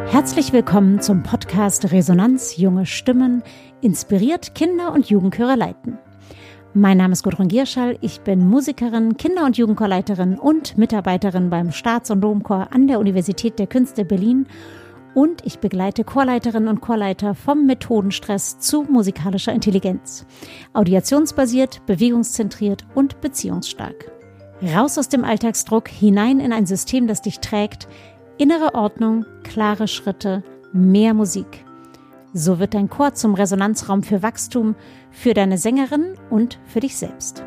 Herzlich willkommen zum Podcast Resonanz Junge Stimmen, inspiriert Kinder- und Jugendchöre leiten. Mein Name ist Gudrun Gierschall, ich bin Musikerin, Kinder- und Jugendchorleiterin und Mitarbeiterin beim Staats- und Domchor an der Universität der Künste Berlin und ich begleite Chorleiterinnen und Chorleiter vom Methodenstress zu musikalischer Intelligenz. Audiationsbasiert, bewegungszentriert und beziehungsstark. Raus aus dem Alltagsdruck, hinein in ein System, das dich trägt. Innere Ordnung, klare Schritte, mehr Musik. So wird dein Chor zum Resonanzraum für Wachstum, für deine Sängerin und für dich selbst.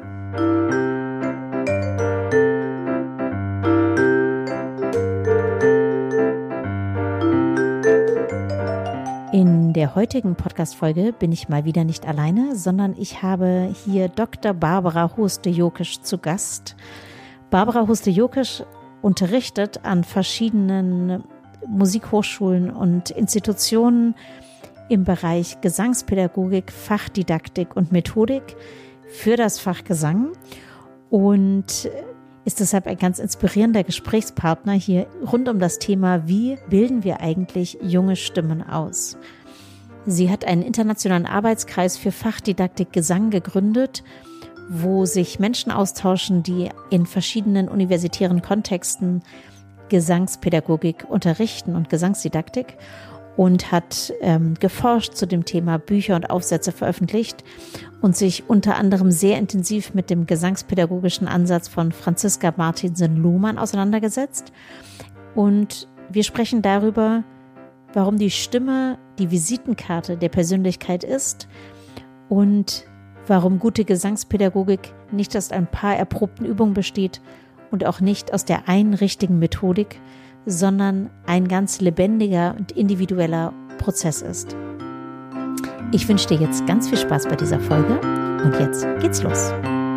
In der heutigen Podcast-Folge bin ich mal wieder nicht alleine, sondern ich habe hier Dr. Barbara Hoste-Jokisch zu Gast. Barbara Hoste-Jokisch unterrichtet an verschiedenen Musikhochschulen und Institutionen im Bereich Gesangspädagogik, Fachdidaktik und Methodik für das Fach Gesang und ist deshalb ein ganz inspirierender Gesprächspartner hier rund um das Thema, wie bilden wir eigentlich junge Stimmen aus? Sie hat einen internationalen Arbeitskreis für Fachdidaktik Gesang gegründet, wo sich Menschen austauschen, die in verschiedenen universitären Kontexten Gesangspädagogik unterrichten und Gesangsdidaktik und hat geforscht zu dem Thema, Bücher und Aufsätze veröffentlicht und sich unter anderem sehr intensiv mit dem gesangspädagogischen Ansatz von Franziska Martinsen-Lohmann auseinandergesetzt. Und wir sprechen darüber, warum die Stimme die Visitenkarte der Persönlichkeit ist und warum gute Gesangspädagogik nicht aus ein paar erprobten Übungen besteht und auch nicht aus der einen richtigen Methodik, sondern ein ganz lebendiger und individueller Prozess ist. Ich wünsche dir jetzt ganz viel Spaß bei dieser Folge und jetzt geht's los.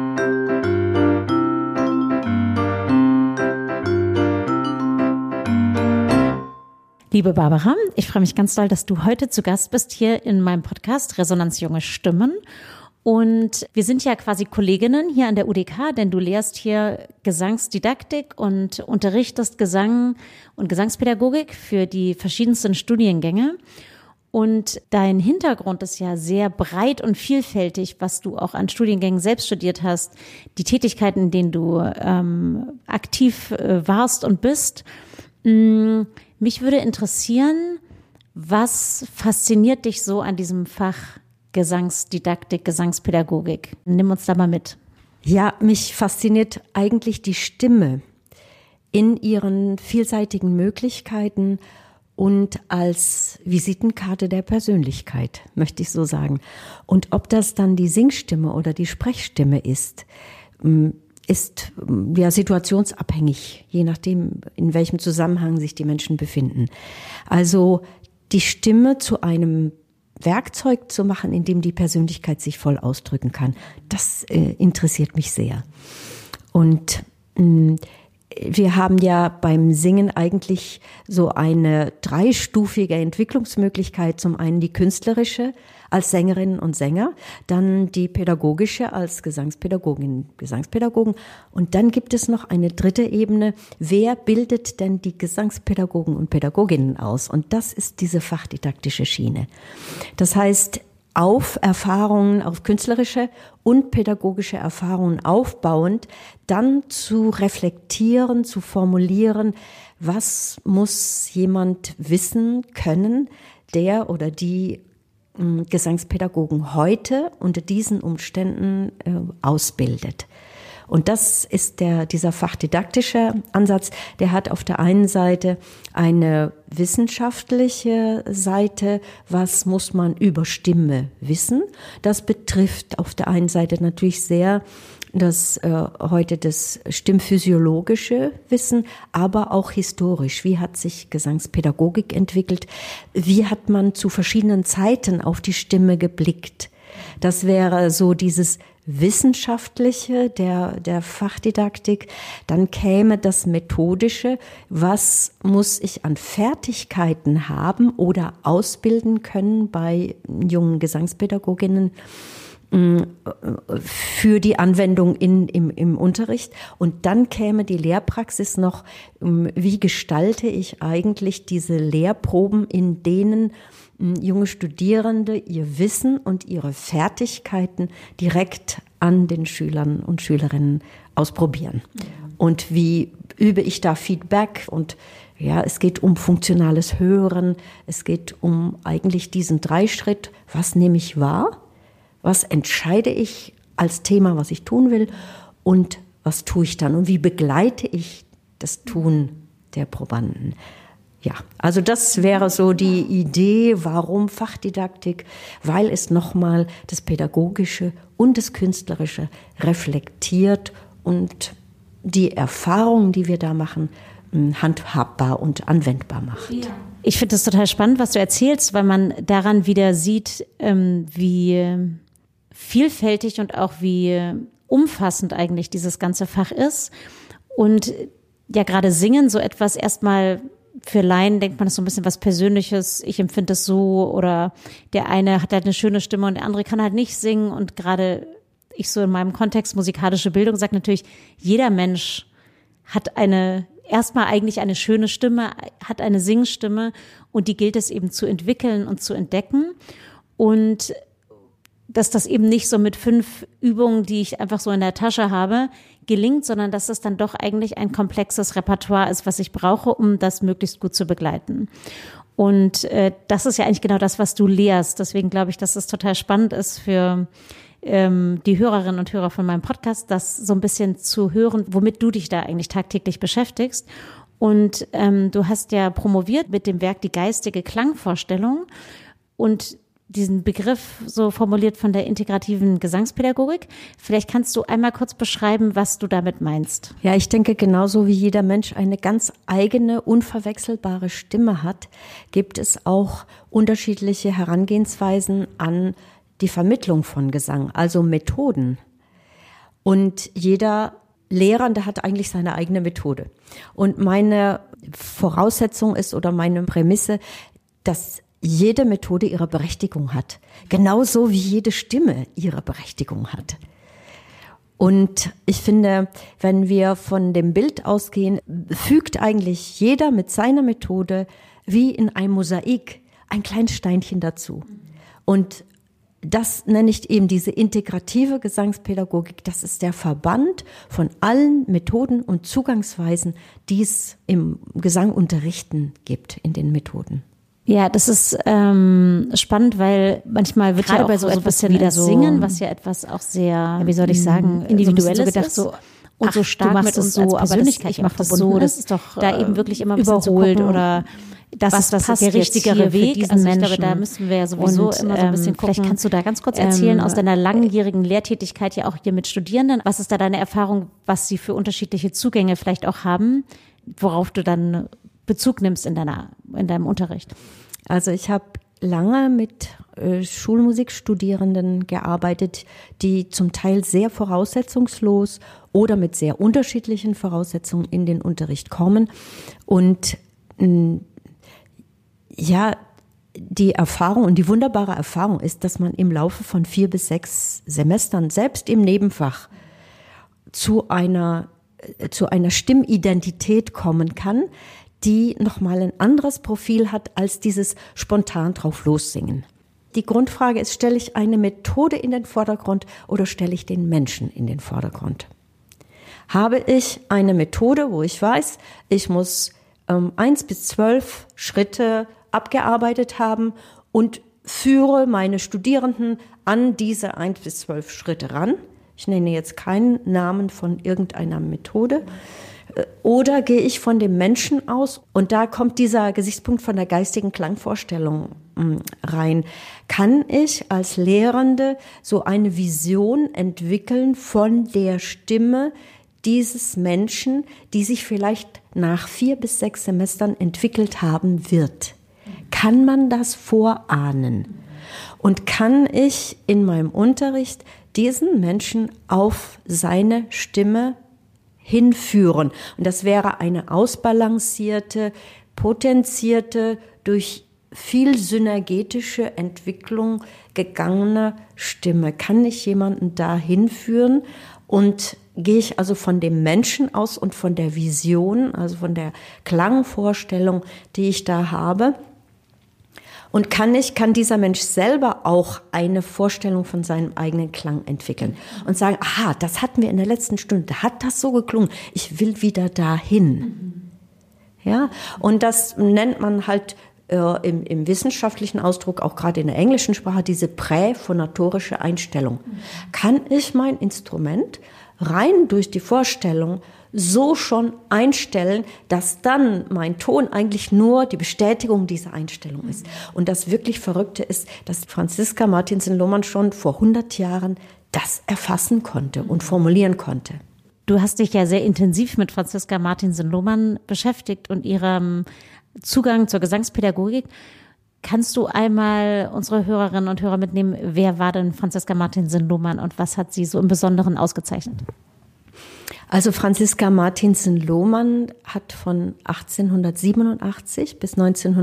Liebe Barbara, ich freue mich ganz doll, dass du heute zu Gast bist hier in meinem Podcast Resonanz Junge Stimmen. Und wir sind ja quasi Kolleginnen hier an der UDK, denn du lehrst hier Gesangsdidaktik und unterrichtest Gesang und Gesangspädagogik für die verschiedensten Studiengänge. Und dein Hintergrund ist ja sehr breit und vielfältig, was du auch an Studiengängen selbst studiert hast, die Tätigkeiten, in denen du aktiv warst und bist. Mich würde interessieren, was fasziniert dich so an diesem Fach Gesangsdidaktik, Gesangspädagogik? Nimm uns da mal mit. Ja, mich fasziniert eigentlich die Stimme in ihren vielseitigen Möglichkeiten und als Visitenkarte der Persönlichkeit, möchte ich so sagen. Und ob das dann die Singstimme oder die Sprechstimme ist ja situationsabhängig, je nachdem, in welchem Zusammenhang sich die Menschen befinden. Also die Stimme zu einem Werkzeug zu machen, in dem die Persönlichkeit sich voll ausdrücken kann, das interessiert mich sehr. Und wir haben ja beim Singen eigentlich so eine dreistufige Entwicklungsmöglichkeit. Zum einen die künstlerische als Sängerinnen und Sänger, dann die pädagogische als Gesangspädagoginnen, Gesangspädagogen und dann gibt es noch eine dritte Ebene. Wer bildet denn die Gesangspädagogen und Pädagoginnen aus? Und das ist diese fachdidaktische Schiene. Das heißt, auf Erfahrungen, auf künstlerische und pädagogische Erfahrungen aufbauend, dann zu reflektieren, zu formulieren, was muss jemand wissen können, der oder die Gesangspädagogen heute unter diesen Umständen ausbildet. Und das ist dieser fachdidaktische Ansatz, der hat auf der einen Seite eine wissenschaftliche Seite, was muss man über Stimme wissen. Das betrifft auf der einen Seite natürlich sehr das stimmphysiologische Wissen, aber auch historisch. Wie hat sich Gesangspädagogik entwickelt? Wie hat man zu verschiedenen Zeiten auf die Stimme geblickt? Das wäre so dieses Wissenschaftliche der Fachdidaktik. Dann käme das Methodische. Was muss ich an Fertigkeiten haben oder ausbilden können bei jungen Gesangspädagoginnen? für die Anwendung im Unterricht. Und dann käme die Lehrpraxis noch, wie gestalte ich eigentlich diese Lehrproben, in denen junge Studierende ihr Wissen und ihre Fertigkeiten direkt an den Schülern und Schülerinnen ausprobieren. Und wie übe ich da Feedback? Und ja, es geht um funktionales Hören, es geht um eigentlich diesen Dreischritt, was nehme ich wahr? Was entscheide ich als Thema, was ich tun will, und was tue ich dann und wie begleite ich das Tun der Probanden? Ja, also das wäre so die Idee, warum Fachdidaktik, weil es nochmal das Pädagogische und das Künstlerische reflektiert und die Erfahrungen, die wir da machen, handhabbar und anwendbar macht. Ja. Ich finde das total spannend, was du erzählst, weil man daran wieder sieht, wie vielfältig und auch wie umfassend eigentlich dieses ganze Fach ist. Und ja, gerade Singen, so etwas erstmal für Laien denkt man, das ist so ein bisschen was Persönliches. Ich empfinde es so, oder der eine hat halt eine schöne Stimme und der andere kann halt nicht singen. Und gerade ich so in meinem Kontext musikalische Bildung sage natürlich, jeder Mensch hat erstmal eigentlich eine schöne Stimme, hat eine Singstimme, und die gilt es eben zu entwickeln und zu entdecken. Und dass das eben nicht so mit 5 Übungen, die ich einfach so in der Tasche habe, gelingt, sondern dass es dann doch eigentlich ein komplexes Repertoire ist, was ich brauche, um das möglichst gut zu begleiten. Und das ist ja eigentlich genau das, was du lehrst. Deswegen glaube ich, dass es total spannend ist für die Hörerinnen und Hörer von meinem Podcast, das so ein bisschen zu hören, womit du dich da eigentlich tagtäglich beschäftigst. Und du hast ja promoviert mit dem Werk Die geistige Klangvorstellung und diesen Begriff so formuliert von der integrativen Gesangspädagogik. Vielleicht kannst du einmal kurz beschreiben, was du damit meinst. Ja, ich denke, genauso wie jeder Mensch eine ganz eigene, unverwechselbare Stimme hat, gibt es auch unterschiedliche Herangehensweisen an die Vermittlung von Gesang, also Methoden. Und jeder Lehrende hat eigentlich seine eigene Methode. Und meine Voraussetzung ist oder meine Prämisse, dass jede Methode ihre Berechtigung hat. Genauso wie jede Stimme ihre Berechtigung hat. Und ich finde, wenn wir von dem Bild ausgehen, fügt eigentlich jeder mit seiner Methode wie in einem Mosaik ein kleines Steinchen dazu. Und das nenne ich eben diese integrative Gesangspädagogik. Das ist der Verband von allen Methoden und Zugangsweisen, die es im Gesangunterrichten gibt in den Methoden. Ja, das ist spannend, weil manchmal wird gerade ja bei so etwas wie das Singen, was ja etwas auch sehr, wie soll ich sagen, individuelles so gedacht, ist. So, und so stark mit uns so, aber ich mache das so, das ist doch da eben wirklich immer ein bisschen überholt oder das ist der richtigere Weg. Also ich glaube, da müssen wir ja sowieso immer so ein bisschen gucken. Vielleicht kannst du da ganz kurz erzählen aus deiner langjährigen Lehrtätigkeit ja auch hier mit Studierenden. Was ist da deine Erfahrung, was sie für unterschiedliche Zugänge vielleicht auch haben, worauf du dann Bezug nimmst in deinem Unterricht? Also ich habe lange mit Schulmusikstudierenden gearbeitet, die zum Teil sehr voraussetzungslos oder mit sehr unterschiedlichen Voraussetzungen in den Unterricht kommen. Und ja, die Erfahrung und die wunderbare Erfahrung ist, dass man im Laufe von 4 bis 6 Semestern, selbst im Nebenfach, zu einer Stimmidentität kommen kann, die nochmal ein anderes Profil hat als dieses spontan drauf lossingen. Die Grundfrage ist, stelle ich eine Methode in den Vordergrund oder stelle ich den Menschen in den Vordergrund? Habe ich eine Methode, wo ich weiß, ich muss 1 bis 12 Schritte abgearbeitet haben und führe meine Studierenden an diese 1 bis 12 Schritte ran. Ich nenne jetzt keinen Namen von irgendeiner Methode. Oder gehe ich von dem Menschen aus? Und da kommt dieser Gesichtspunkt von der geistigen Klangvorstellung rein. Kann ich als Lehrende so eine Vision entwickeln von der Stimme dieses Menschen, die sich vielleicht nach 4 bis 6 Semestern entwickelt haben wird? Kann man das vorahnen? Und kann ich in meinem Unterricht diesen Menschen auf seine Stimme hinführen? Und das wäre eine ausbalancierte, potenzierte, durch viel synergetische Entwicklung gegangene Stimme? Kann ich jemanden dahin führen? Und gehe ich also von dem Menschen aus und von der Vision, also von der Klangvorstellung, die ich da habe? Und kann dieser Mensch selber auch eine Vorstellung von seinem eigenen Klang entwickeln und sagen, aha, das hatten wir in der letzten Stunde, hat das so geklungen, ich will wieder dahin. Ja, und das nennt man halt im wissenschaftlichen Ausdruck, auch gerade in der englischen Sprache, diese präphonatorische Einstellung. Kann ich mein Instrument rein durch die Vorstellung so schon einstellen, dass dann mein Ton eigentlich nur die Bestätigung dieser Einstellung ist. Und das wirklich Verrückte ist, dass Franziska Martinsen-Lohmann schon vor 100 Jahren das erfassen konnte und formulieren konnte. Du hast dich ja sehr intensiv mit Franziska Martinsen-Lohmann beschäftigt und ihrem Zugang zur Gesangspädagogik. Kannst du einmal unsere Hörerinnen und Hörer mitnehmen, wer war denn Franziska Martinsen-Lohmann und was hat sie so im Besonderen ausgezeichnet? Also Franziska Martinsen-Lohmann hat von 1887 bis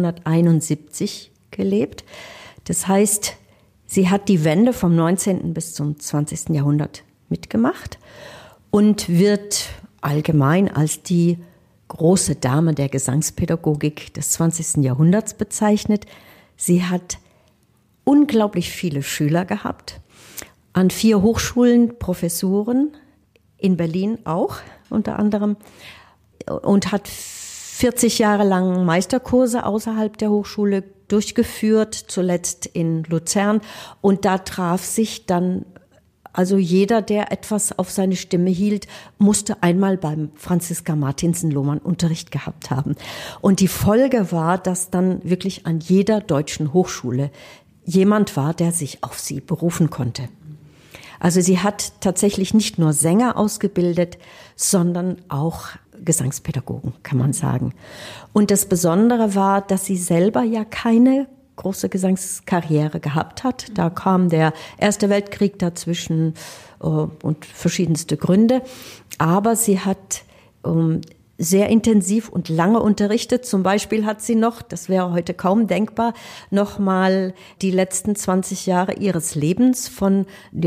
1971 gelebt. Das heißt, sie hat die Wende vom 19. bis zum 20. Jahrhundert mitgemacht und wird allgemein als die große Dame der Gesangspädagogik des 20. Jahrhunderts bezeichnet. Sie hat unglaublich viele Schüler gehabt, an 4 Hochschulen Professuren, in Berlin auch unter anderem, und hat 40 Jahre lang Meisterkurse außerhalb der Hochschule durchgeführt, zuletzt in Luzern. Und da traf sich dann, also jeder, der etwas auf seine Stimme hielt, musste einmal beim Franziska Martinsen-Lohmann Unterricht gehabt haben. Und die Folge war, dass dann wirklich an jeder deutschen Hochschule jemand war, der sich auf sie berufen konnte. Also sie hat tatsächlich nicht nur Sänger ausgebildet, sondern auch Gesangspädagogen, kann man sagen. Und das Besondere war, dass sie selber ja keine große Gesangskarriere gehabt hat. Da kam der Erste Weltkrieg dazwischen und verschiedenste Gründe. Aber sie hat sehr intensiv und lange unterrichtet. Zum Beispiel hat sie noch, das wäre heute kaum denkbar, noch mal die letzten 20 Jahre ihres Lebens von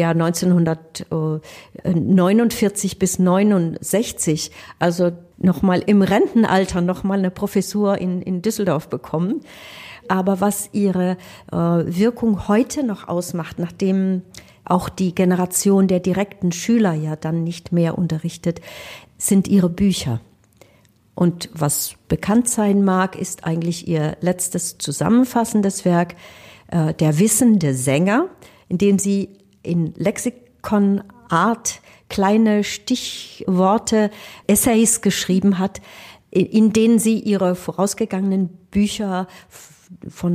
1949 bis 69, also noch mal im Rentenalter noch mal eine Professur in Düsseldorf bekommen. Aber was ihre Wirkung heute noch ausmacht, nachdem auch die Generation der direkten Schüler ja dann nicht mehr unterrichtet, sind ihre Bücher. Und was bekannt sein mag, ist eigentlich ihr letztes zusammenfassendes Werk, Der wissende Sänger, in dem sie in Lexikonart kleine Stichworte, Essays geschrieben hat, in denen sie ihre vorausgegangenen Bücher von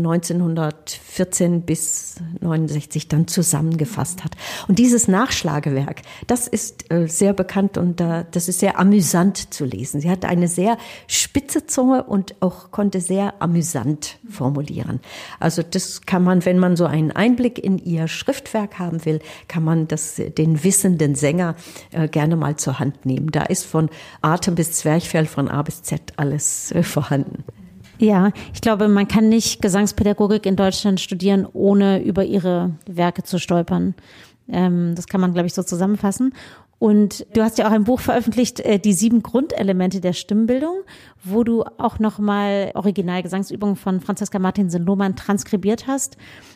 1914 bis 69 dann zusammengefasst hat. Und dieses Nachschlagewerk, das ist sehr bekannt und das ist sehr amüsant zu lesen. Sie hatte eine sehr spitze Zunge und auch konnte sehr amüsant formulieren. Also das kann man, wenn man so einen Einblick in ihr Schriftwerk haben will, kann man den wissenden Sänger gerne mal zur Hand nehmen. Da ist von Atem bis Zwerchfell, von A bis Z alles vorhanden. Ja, ich glaube, man kann nicht Gesangspädagogik in Deutschland studieren, ohne über ihre Werke zu stolpern. Das kann man, glaube ich, so zusammenfassen. Und du hast ja auch ein Buch veröffentlicht, die 7 Grundelemente der Stimmbildung, wo du auch nochmal Originalgesangsübungen von Franziska Martinsen-Lohmann transkribiert hast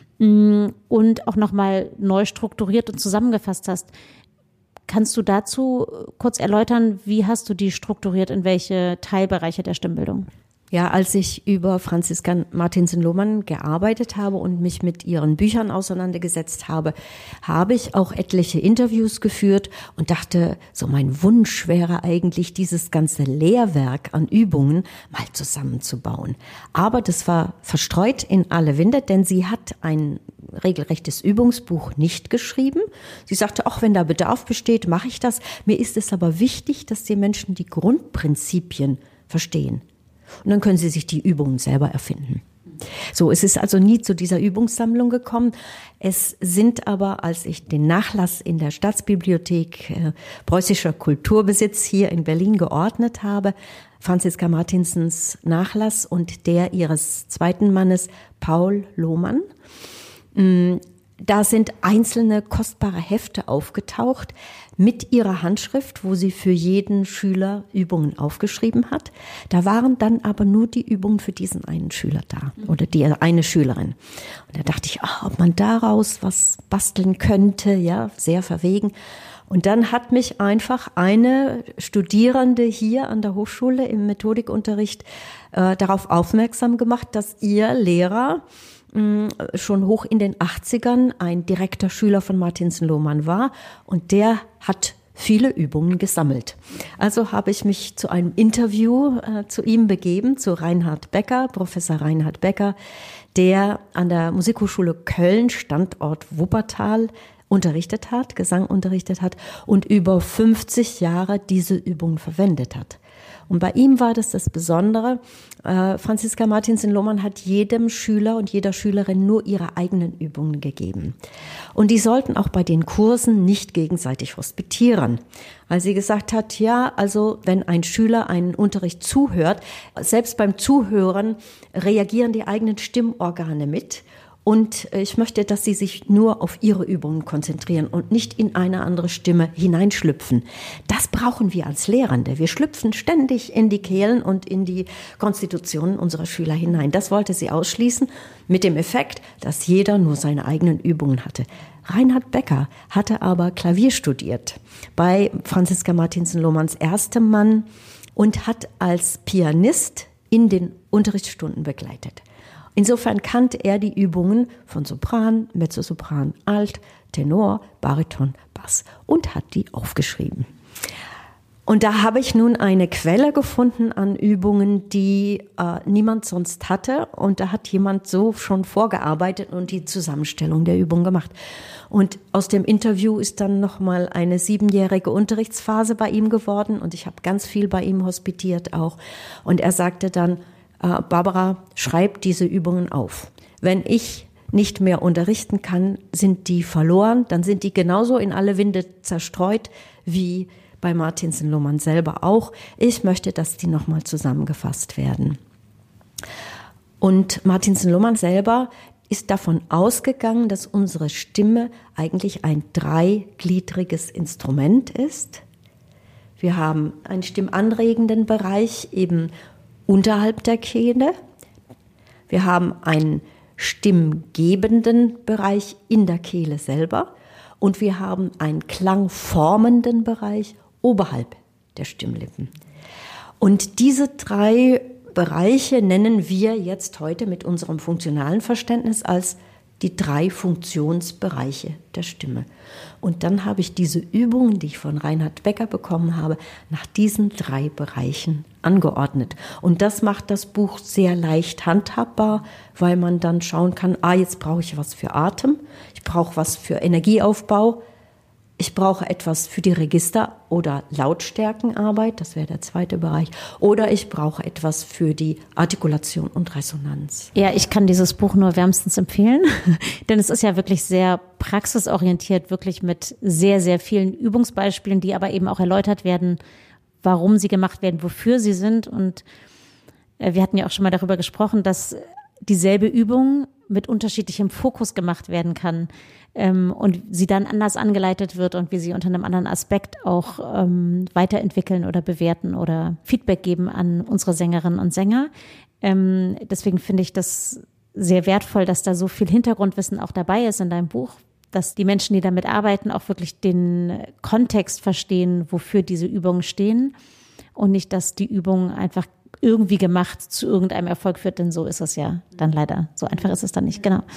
und auch nochmal neu strukturiert und zusammengefasst hast. Kannst du dazu kurz erläutern, wie hast du die strukturiert, in welche Teilbereiche der Stimmbildung? Ja, als ich über Franziska Martinsen-Lohmann gearbeitet habe und mich mit ihren Büchern auseinandergesetzt habe, habe ich auch etliche Interviews geführt und dachte, so mein Wunsch wäre eigentlich, dieses ganze Lehrwerk an Übungen mal zusammenzubauen. Aber das war verstreut in alle Winde, denn sie hat ein regelrechtes Übungsbuch nicht geschrieben. Sie sagte, auch wenn da Bedarf besteht, mache ich das. Mir ist es aber wichtig, dass die Menschen die Grundprinzipien verstehen. Und dann können sie sich die Übungen selber erfinden. So, es ist also nie zu dieser Übungssammlung gekommen. Es sind aber, als ich den Nachlass in der Staatsbibliothek Preußischer Kulturbesitz hier in Berlin geordnet habe, Franziska Martinsens Nachlass und der ihres zweiten Mannes Paul Lohmann. Da sind einzelne kostbare Hefte aufgetaucht mit ihrer Handschrift, wo sie für jeden Schüler Übungen aufgeschrieben hat. Da waren dann aber nur die Übungen für diesen einen Schüler da oder die eine Schülerin. Und da dachte ich, ob man daraus was basteln könnte, ja, sehr verwegen. Und dann hat mich einfach eine Studierende hier an der Hochschule im Methodikunterricht darauf aufmerksam gemacht, dass ihr Lehrer schon hoch in den 80ern ein direkter Schüler von Martinsen-Lohmann war und der hat viele Übungen gesammelt. Also habe ich mich zu einem Interview zu ihm begeben, zu Reinhard Becker, Professor Reinhard Becker, der an der Musikhochschule Köln, Standort Wuppertal, unterrichtet hat, Gesang unterrichtet hat und über 50 Jahre diese Übungen verwendet hat. Und bei ihm war das Besondere, Franziska Martinsen-Lohmann hat jedem Schüler und jeder Schülerin nur ihre eigenen Übungen gegeben. Und die sollten auch bei den Kursen nicht gegenseitig hospitieren. Weil sie gesagt hat, ja, also wenn ein Schüler einen Unterricht zuhört, selbst beim Zuhören reagieren die eigenen Stimmorgane mit. Und ich möchte, dass Sie sich nur auf Ihre Übungen konzentrieren und nicht in eine andere Stimme hineinschlüpfen. Das brauchen wir als Lehrende. Wir schlüpfen ständig in die Kehlen und in die Konstitutionen unserer Schüler hinein. Das wollte sie ausschließen, mit dem Effekt, dass jeder nur seine eigenen Übungen hatte. Reinhard Becker hatte aber Klavier studiert bei Franziska Martinsen-Lohmanns erstem Mann und hat als Pianist in den Unterrichtsstunden begleitet. Insofern kannte er die Übungen von Sopran, Mezzosopran, Alt, Tenor, Bariton, Bass und hat die aufgeschrieben. Und da habe ich nun eine Quelle gefunden an Übungen, die niemand sonst hatte. Und da hat jemand so schon vorgearbeitet und die Zusammenstellung der Übung gemacht. Und aus dem Interview ist dann nochmal eine 7-jährige Unterrichtsphase bei ihm geworden. Und ich habe ganz viel bei ihm hospitiert auch. Und er sagte dann, Barbara, schreib diese Übungen auf. Wenn ich nicht mehr unterrichten kann, sind die verloren, dann sind die genauso in alle Winde zerstreut wie bei Martinsen-Lohmann selber auch. Ich möchte, dass die nochmal zusammengefasst werden. Und Martinsen-Lohmann selber ist davon ausgegangen, dass unsere Stimme eigentlich ein 3gliedriges Instrument ist. Wir haben einen stimmanregenden Bereich eben unterhalb der Kehle. Wir haben einen stimmgebenden Bereich in der Kehle selber und wir haben einen klangformenden Bereich oberhalb der Stimmlippen. Und diese 3 Bereiche nennen wir jetzt heute mit unserem funktionalen Verständnis als die 3 Funktionsbereiche der Stimme. Und dann habe ich diese Übungen, die ich von Reinhard Becker bekommen habe, nach diesen 3 Bereichen angeordnet. Und das macht das Buch sehr leicht handhabbar, weil man dann schauen kann, jetzt brauche ich was für Atem, ich brauche was für Energieaufbau, ich brauche etwas für die Register- oder Lautstärkenarbeit, das wäre der 2. Bereich, oder ich brauche etwas für die Artikulation und Resonanz. Ja, ich kann dieses Buch nur wärmstens empfehlen, denn es ist ja wirklich sehr praxisorientiert, wirklich mit sehr, sehr vielen Übungsbeispielen, die aber eben auch erläutert werden, warum sie gemacht werden, wofür sie sind. Und wir hatten ja auch schon mal darüber gesprochen, dass dieselbe Übung mit unterschiedlichem Fokus gemacht werden kann und sie dann anders angeleitet wird und wie sie unter einem anderen Aspekt auch weiterentwickeln oder bewerten oder Feedback geben an unsere Sängerinnen und Sänger. Deswegen finde ich das sehr wertvoll, dass da so viel Hintergrundwissen auch dabei ist in deinem Buch, dass die Menschen, die damit arbeiten, auch wirklich den Kontext verstehen, wofür diese Übungen stehen und nicht, dass die Übung einfach irgendwie gemacht zu irgendeinem Erfolg führt, denn so ist es ja dann leider. So einfach ist es dann nicht, genau.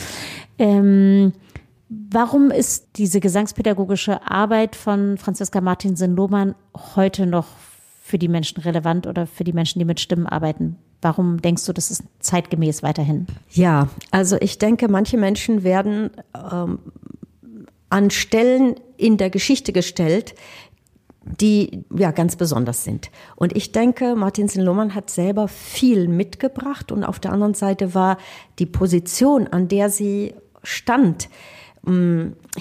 Warum ist diese gesangspädagogische Arbeit von Franziska Martinsen-Lohmann heute noch für die Menschen relevant oder für die Menschen, die mit Stimmen arbeiten? Warum denkst du, das ist zeitgemäß weiterhin? Ja, also ich denke, manche Menschen werden an Stellen in der Geschichte gestellt, die ja ganz besonders sind. Und ich denke, Martinsen-Lohmann hat selber viel mitgebracht und auf der anderen Seite war die Position, an der sie stand,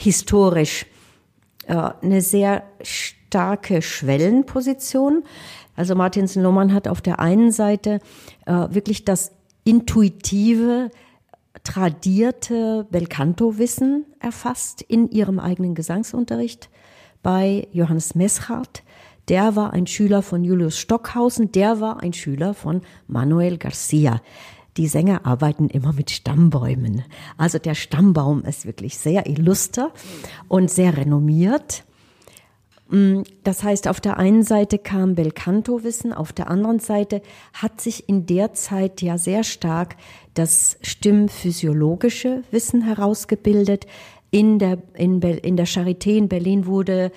historisch eine sehr starke Schwellenposition. Also Martinsen-Lohmann hat auf der einen Seite wirklich das intuitive, tradierte Belcanto-Wissen erfasst in ihrem eigenen Gesangsunterricht bei Johannes Meschardt. Der war ein Schüler von Julius Stockhausen, der war ein Schüler von Manuel Garcia. Die Sänger arbeiten immer mit Stammbäumen. Also der Stammbaum ist wirklich sehr illuster und sehr renommiert. Das heißt, auf der einen Seite kam Belcanto-Wissen, auf der anderen Seite hat sich in der Zeit ja sehr stark das stimmphysiologische Wissen herausgebildet. In der Charité in Berlin wurde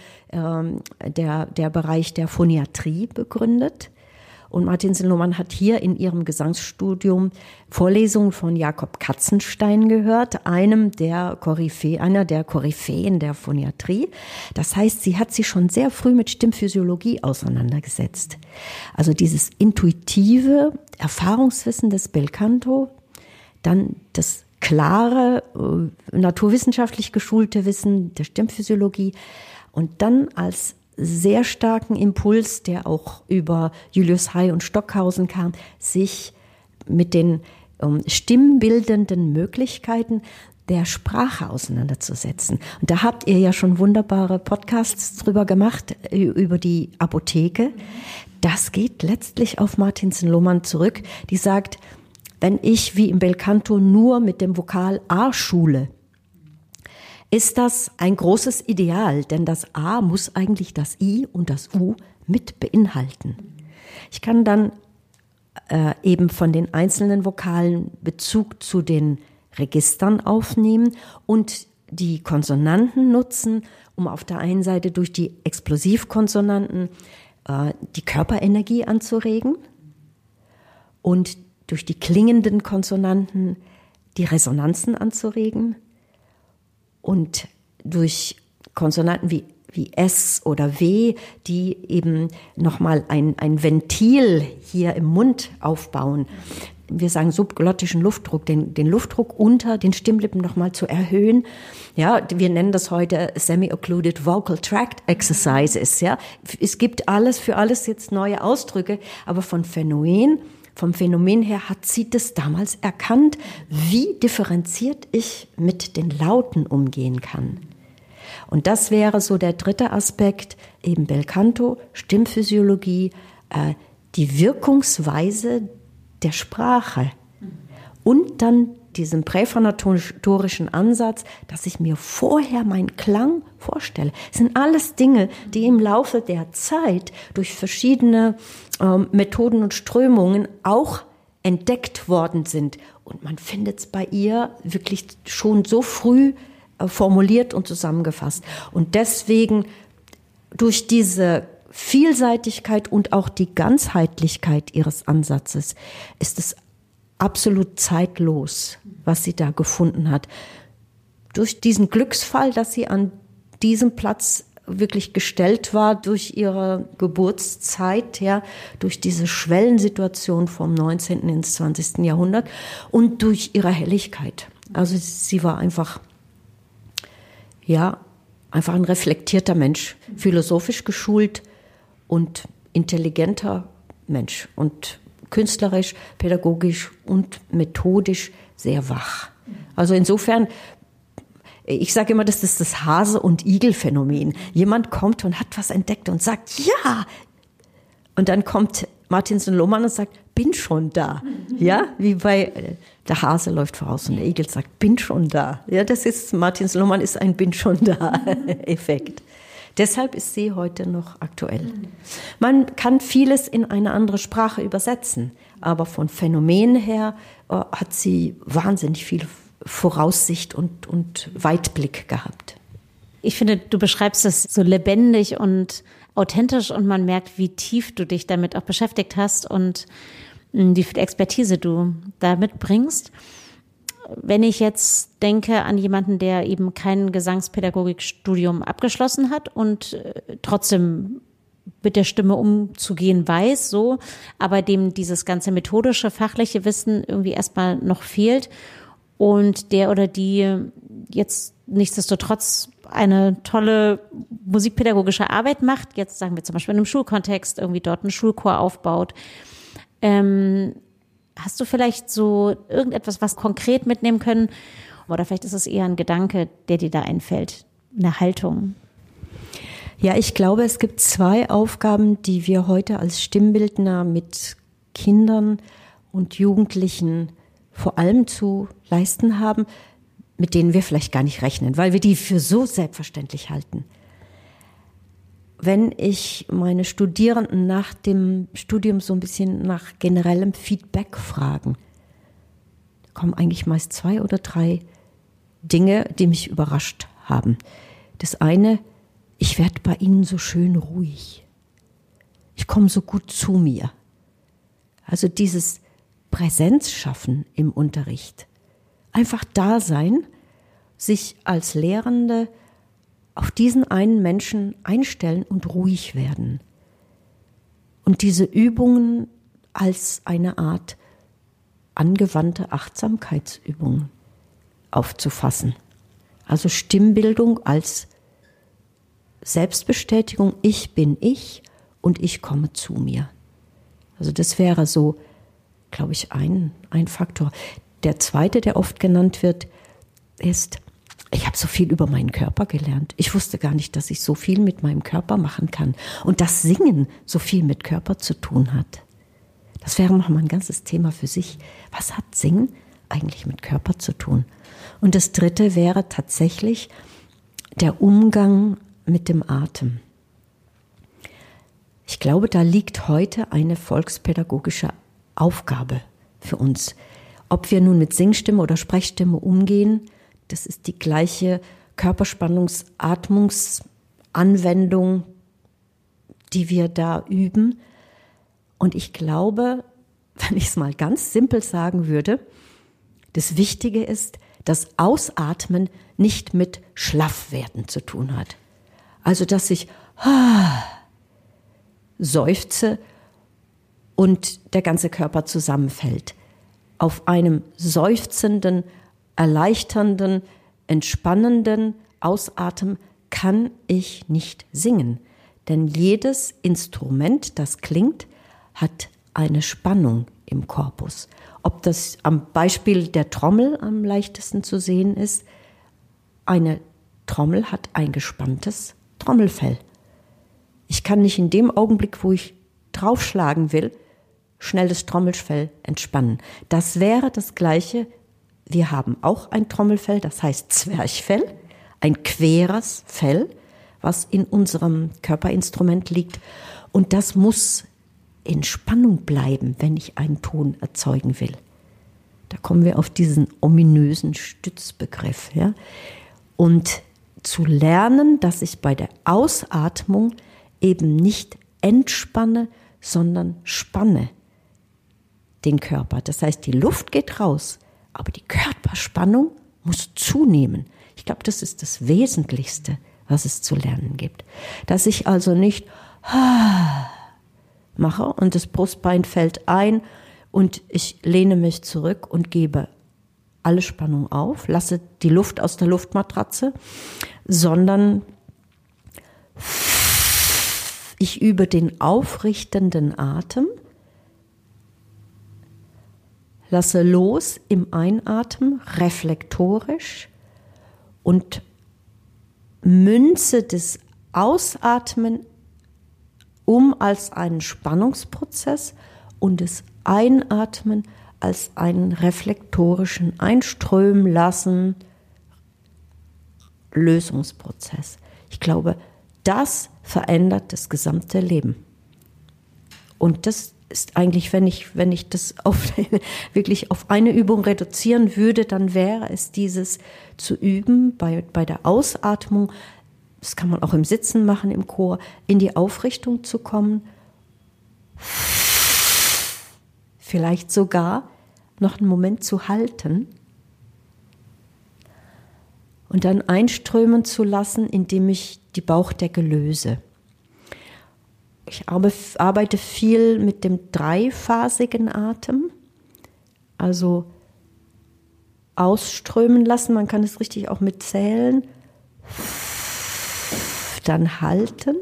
der Bereich der Phoniatrie begründet. Und Martinsen-Lohmann hat hier in ihrem Gesangsstudium Vorlesungen von Jakob Katzenstein gehört, einer der Koryphäen der Phoniatrie. Das heißt, sie hat sich schon sehr früh mit Stimmphysiologie auseinandergesetzt. Also dieses intuitive Erfahrungswissen des Belcanto, dann das klare, naturwissenschaftlich geschulte Wissen der Stimmphysiologie und dann als sehr starken Impuls, der auch über Julius Hay und Stockhausen kam, sich mit den stimmbildenden Möglichkeiten der Sprache auseinanderzusetzen. Und da habt ihr ja schon wunderbare Podcasts drüber gemacht, über die Apotheke. Das geht letztlich auf Martinsen-Lohmann zurück, die sagt, wenn ich wie im Belcanto nur mit dem Vokal A schule, ist das ein großes Ideal, denn das A muss eigentlich das I und das U mit beinhalten. Ich kann dann eben von den einzelnen Vokalen Bezug zu den Registern aufnehmen und die Konsonanten nutzen, um auf der einen Seite durch die Explosivkonsonanten die Körperenergie anzuregen und durch die klingenden Konsonanten die Resonanzen anzuregen. Und durch Konsonanten wie S oder W, die eben nochmal ein Ventil hier im Mund aufbauen. Wir sagen subglottischen Luftdruck, den Luftdruck unter den Stimmlippen nochmal zu erhöhen. Ja, wir nennen das heute Semi-Occluded Vocal Tract Exercises. Ja, es gibt für alles jetzt neue Ausdrücke, aber vom Phänomen her hat sie das damals erkannt, wie differenziert ich mit den Lauten umgehen kann. Und das wäre so der dritte Aspekt, eben Belcanto, Stimmphysiologie, die Wirkungsweise der Sprache. Und dann diesen präphoniatorischen Ansatz, dass ich mir vorher meinen Klang vorstelle. Das sind alles Dinge, die im Laufe der Zeit durch verschiedene Methoden und Strömungen auch entdeckt worden sind. Und man findet es bei ihr wirklich schon so früh formuliert und zusammengefasst. Und deswegen durch diese Vielseitigkeit und auch die Ganzheitlichkeit ihres Ansatzes ist es absolut zeitlos, was sie da gefunden hat. Durch diesen Glücksfall, dass sie an diesem Platz wirklich gestellt war, durch ihre Geburtszeit, ja, durch diese Schwellensituation vom 19. ins 20. Jahrhundert und durch ihre Helligkeit. Also sie war einfach ein reflektierter Mensch, philosophisch geschult und intelligenter Mensch und künstlerisch, pädagogisch und methodisch sehr wach. Also insofern, ich sage immer, das ist das Hase- und Igel-Phänomen. Jemand kommt und hat was entdeckt und sagt, ja. Und dann kommt Martinsen-Lohmann und sagt, bin schon da. Ja, wie bei der Hase läuft voraus und der Igel sagt, bin schon da. Ja, das ist, Martinsen-Lohmann ist ein bin schon da Effekt. Deshalb ist sie heute noch aktuell. Man kann vieles in eine andere Sprache übersetzen, aber von Phänomen her hat sie wahnsinnig viel Voraussicht und Weitblick gehabt. Ich finde, du beschreibst es so lebendig und authentisch und man merkt, wie tief du dich damit auch beschäftigt hast und wie viel Expertise du da mitbringst. Wenn ich jetzt denke an jemanden, der eben kein Gesangspädagogikstudium abgeschlossen hat und trotzdem mit der Stimme umzugehen weiß, so, aber dem dieses ganze methodische, fachliche Wissen irgendwie erstmal noch fehlt und der oder die jetzt nichtsdestotrotz eine tolle musikpädagogische Arbeit macht, jetzt sagen wir zum Beispiel in einem Schulkontext, irgendwie dort einen Schulchor aufbaut. Hast du vielleicht so irgendetwas, was konkret mitnehmen können? Oder vielleicht ist es eher ein Gedanke, der dir da einfällt, eine Haltung? Ja, ich glaube, es gibt 2 Aufgaben, die wir heute als Stimmbildner mit Kindern und Jugendlichen vor allem zu leisten haben, mit denen wir vielleicht gar nicht rechnen, weil wir die für so selbstverständlich halten. Wenn ich meine Studierenden nach dem Studium so ein bisschen nach generellem Feedback fragen, da kommen eigentlich meist 2 oder 3 Dinge, die mich überrascht haben. Das eine: Ich werde bei Ihnen so schön ruhig. Ich komme so gut zu mir. Also dieses Präsenz schaffen im Unterricht. Einfach da sein, sich als Lehrende auf diesen einen Menschen einstellen und ruhig werden. Und diese Übungen als eine Art angewandte Achtsamkeitsübung aufzufassen. Also Stimmbildung als Selbstbestätigung, ich bin ich und ich komme zu mir. Also das wäre so, glaube ich, ein Faktor. Der zweite, der oft genannt wird, ist: Ich habe so viel über meinen Körper gelernt. Ich wusste gar nicht, dass ich so viel mit meinem Körper machen kann. Und dass Singen so viel mit Körper zu tun hat. Das wäre nochmal ein ganzes Thema für sich. Was hat Singen eigentlich mit Körper zu tun? Und das dritte wäre tatsächlich der Umgang mit dem Atem. Ich glaube, da liegt heute eine volkspädagogische Aufgabe für uns. Ob wir nun mit Singstimme oder Sprechstimme umgehen, das ist die gleiche Körperspannungs-Atmungsanwendung, die wir da üben. Und ich glaube, wenn ich es mal ganz simpel sagen würde, das Wichtige ist, dass Ausatmen nicht mit Schlaffwerden zu tun hat. Also, dass ich seufze und der ganze Körper zusammenfällt. Auf einem seufzenden, erleichternden, entspannenden Ausatmen kann ich nicht singen. Denn jedes Instrument, das klingt, hat eine Spannung im Korpus. Ob das am Beispiel der Trommel am leichtesten zu sehen ist: Eine Trommel hat ein gespanntes Trommelfell. Ich kann nicht in dem Augenblick, wo ich draufschlagen will, schnell das Trommelfell entspannen. Das wäre das Gleiche. Wir haben auch ein Trommelfell, das heißt Zwerchfell, ein queres Fell, was in unserem Körperinstrument liegt. Und das muss in Spannung bleiben, wenn ich einen Ton erzeugen will. Da kommen wir auf diesen ominösen Stützbegriff. Ja? Und zu lernen, dass ich bei der Ausatmung eben nicht entspanne, sondern spanne den Körper. Das heißt, die Luft geht raus, aber die Körperspannung muss zunehmen. Ich glaube, das ist das Wesentlichste, was es zu lernen gibt. Dass ich also nicht mache und das Brustbein fällt ein und ich lehne mich zurück und gebe alle Spannung auf, lasse die Luft aus der Luftmatratze, sondern ich übe den aufrichtenden Atem, lasse los im Einatmen, reflektorisch, und münze das Ausatmen als einen Spannungsprozess und das Einatmen als einen reflektorischen Einströmen lassen, Lösungsprozess. Ich glaube, das verändert das gesamte Leben. Und das ist eigentlich, wenn ich das wirklich auf eine Übung reduzieren würde, dann wäre es dieses zu üben, bei der Ausatmung, das kann man auch im Sitzen machen, im Chor, in die Aufrichtung zu kommen, vielleicht sogar noch einen Moment zu halten und dann einströmen zu lassen, indem ich die Bauchdecke löse. Ich arbeite viel mit dem dreiphasigen Atem, also ausströmen lassen, man kann es richtig auch mitzählen. dann halten,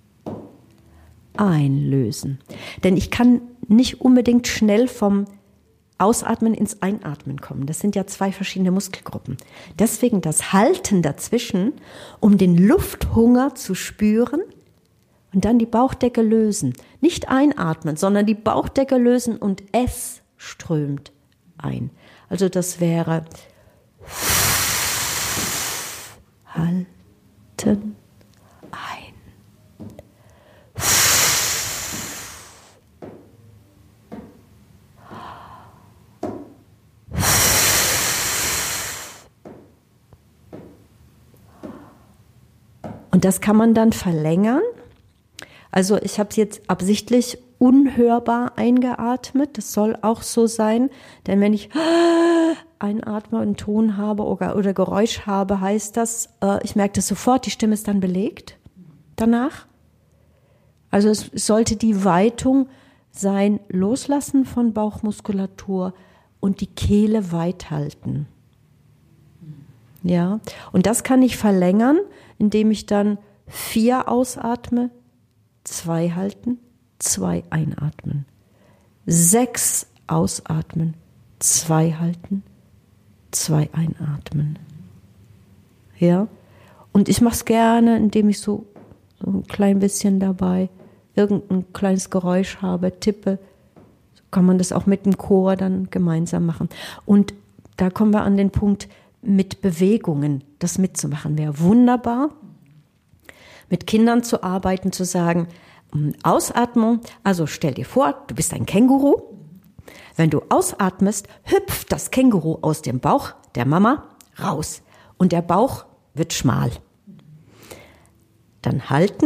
einlösen. Denn ich kann nicht unbedingt schnell vom Ausatmen ins Einatmen kommen. Das sind ja 2 verschiedene Muskelgruppen. Deswegen das Halten dazwischen, um den Lufthunger zu spüren und dann die Bauchdecke lösen. Nicht einatmen, sondern die Bauchdecke lösen und es strömt ein. Also das wäre halten, ein. Und das kann man dann verlängern. Also ich habe es jetzt absichtlich unhörbar eingeatmet. Das soll auch so sein. Denn wenn ich einatme, einen Ton habe oder Geräusch habe, heißt das, ich merke das sofort, die Stimme ist dann belegt danach. Also es sollte die Weitung sein, Loslassen von Bauchmuskulatur und die Kehle weit halten. Ja, und das kann ich verlängern, indem ich dann 4 ausatme, 2 halten, 2 einatmen. 6 ausatmen, 2 halten, 2 einatmen. Ja, und ich mache es gerne, indem ich so ein klein bisschen dabei irgendein kleines Geräusch habe, tippe. So kann man das auch mit dem Chor dann gemeinsam machen. Und da kommen wir an den Punkt, mit Bewegungen das mitzumachen wäre wunderbar. Mit Kindern zu arbeiten, zu sagen, Ausatmung, also stell dir vor, du bist ein Känguru. Wenn du ausatmest, hüpft das Känguru aus dem Bauch der Mama raus und der Bauch wird schmal. Dann halten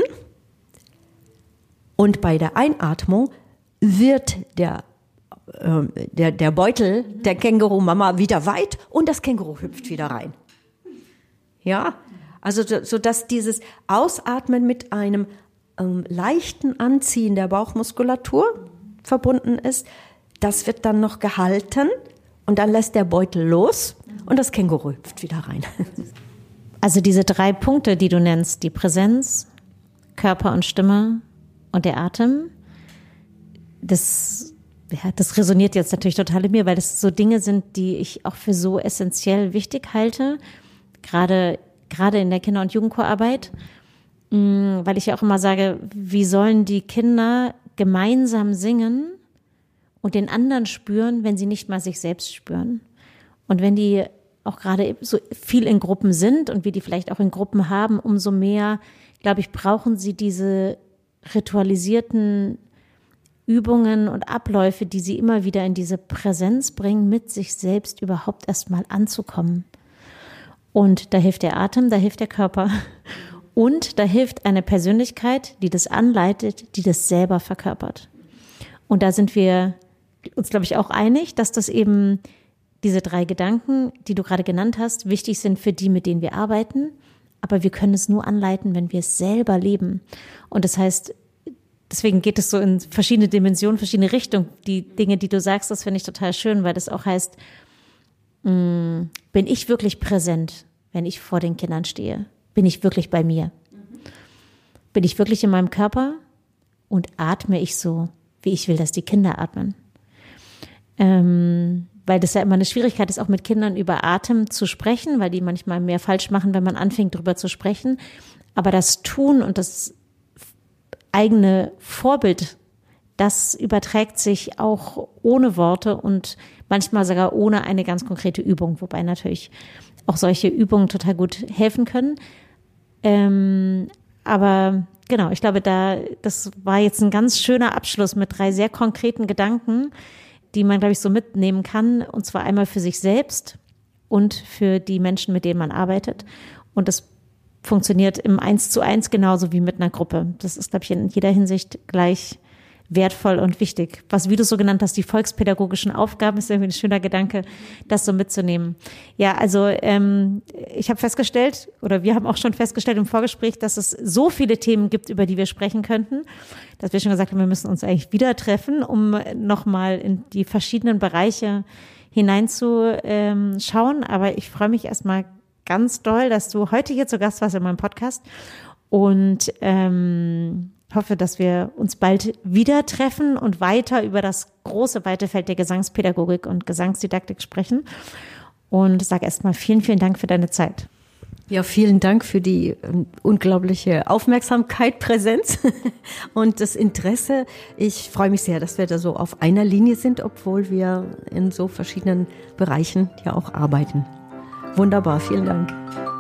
und bei der Einatmung wird der Beutel der Känguru-Mama wieder weit und das Känguru hüpft wieder rein. Ja, also so dass dieses Ausatmen mit einem leichten Anziehen der Bauchmuskulatur verbunden ist, das wird dann noch gehalten und dann lässt der Beutel los und das Känguru hüpft wieder rein. Also diese 3 Punkte, die du nennst, die Präsenz, Körper und Stimme und der Atem, das resoniert jetzt natürlich total in mir, weil das so Dinge sind, die ich auch für so essentiell wichtig halte, gerade in der Kinder- und Jugendchorarbeit, weil ich ja auch immer sage, wie sollen die Kinder gemeinsam singen und den anderen spüren, wenn sie nicht mal sich selbst spüren. Und wenn die auch gerade so viel in Gruppen sind und wir die vielleicht auch in Gruppen haben, umso mehr, glaube ich, brauchen sie diese ritualisierten Übungen und Abläufe, die sie immer wieder in diese Präsenz bringen, mit sich selbst überhaupt erstmal anzukommen. Und da hilft der Atem, da hilft der Körper. Und da hilft eine Persönlichkeit, die das anleitet, die das selber verkörpert. Und da sind wir uns, glaube ich, auch einig, dass das eben diese 3 Gedanken, die du gerade genannt hast, wichtig sind für die, mit denen wir arbeiten. Aber wir können es nur anleiten, wenn wir es selber leben. Und das heißt, deswegen geht es so in verschiedene Dimensionen, verschiedene Richtungen. Die Dinge, die du sagst, das finde ich total schön, weil das auch heißt, bin ich wirklich präsent, wenn ich vor den Kindern stehe? Bin ich wirklich bei mir? Bin ich wirklich in meinem Körper? Und atme ich so, wie ich will, dass die Kinder atmen? Weil das ja immer eine Schwierigkeit ist, auch mit Kindern über Atem zu sprechen, weil die manchmal mehr falsch machen, wenn man anfängt, darüber zu sprechen. Aber das Tun und das eigene Vorbild, das überträgt sich auch ohne Worte und manchmal sogar ohne eine ganz konkrete Übung, wobei natürlich auch solche Übungen total gut helfen können. Aber genau, ich glaube, das war jetzt ein ganz schöner Abschluss mit 3 sehr konkreten Gedanken, die man, glaube ich, so mitnehmen kann, und zwar einmal für sich selbst und für die Menschen, mit denen man arbeitet. Und das funktioniert im 1:1 genauso wie mit einer Gruppe. Das ist, glaube ich, in jeder Hinsicht gleich wertvoll und wichtig. Was, wie du es so genannt hast, die volkspädagogischen Aufgaben, ist irgendwie ein schöner Gedanke, das so mitzunehmen. Ja, also ich habe festgestellt, oder wir haben auch schon festgestellt im Vorgespräch, dass es so viele Themen gibt, über die wir sprechen könnten, dass wir schon gesagt haben, wir müssen uns eigentlich wieder treffen, um nochmal in die verschiedenen Bereiche hineinzuschauen. Aber ich freue mich erstmal ganz doll, dass du heute hier zu Gast warst in meinem Podcast und hoffe, dass wir uns bald wieder treffen und weiter über das große, weite Feld der Gesangspädagogik und Gesangsdidaktik sprechen. Und sage erstmal vielen, vielen Dank für deine Zeit. Ja, vielen Dank für die unglaubliche Aufmerksamkeit, Präsenz und das Interesse. Ich freue mich sehr, dass wir da so auf einer Linie sind, obwohl wir in so verschiedenen Bereichen ja auch arbeiten. Wunderbar, vielen Dank.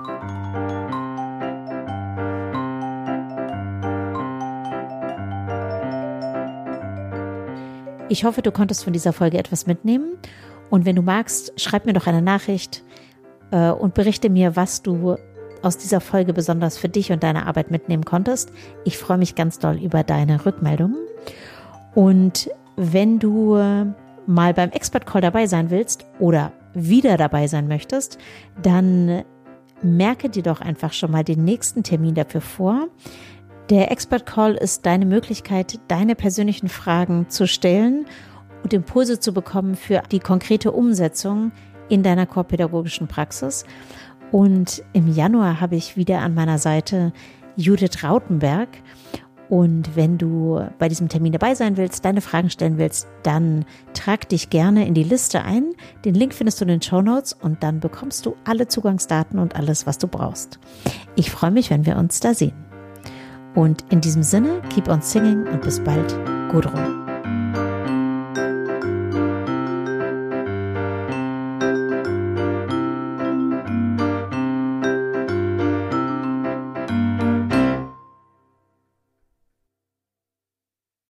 Ich hoffe, du konntest von dieser Folge etwas mitnehmen. Und wenn du magst, schreib mir doch eine Nachricht und berichte mir, was du aus dieser Folge besonders für dich und deine Arbeit mitnehmen konntest. Ich freue mich ganz doll über deine Rückmeldungen. Und wenn du mal beim Expert Call dabei sein willst oder wieder dabei sein möchtest, dann merke dir doch einfach schon mal den nächsten Termin dafür vor. Der Expert Call ist deine Möglichkeit, deine persönlichen Fragen zu stellen und Impulse zu bekommen für die konkrete Umsetzung in deiner chorpädagogischen Praxis. Und im Januar habe ich wieder an meiner Seite Judith Rautenberg. Und wenn du bei diesem Termin dabei sein willst, deine Fragen stellen willst, dann trag dich gerne in die Liste ein. Den Link findest du in den Shownotes und dann bekommst du alle Zugangsdaten und alles, was du brauchst. Ich freue mich, wenn wir uns da sehen. Und in diesem Sinne, keep on singing und bis bald, Gudrun.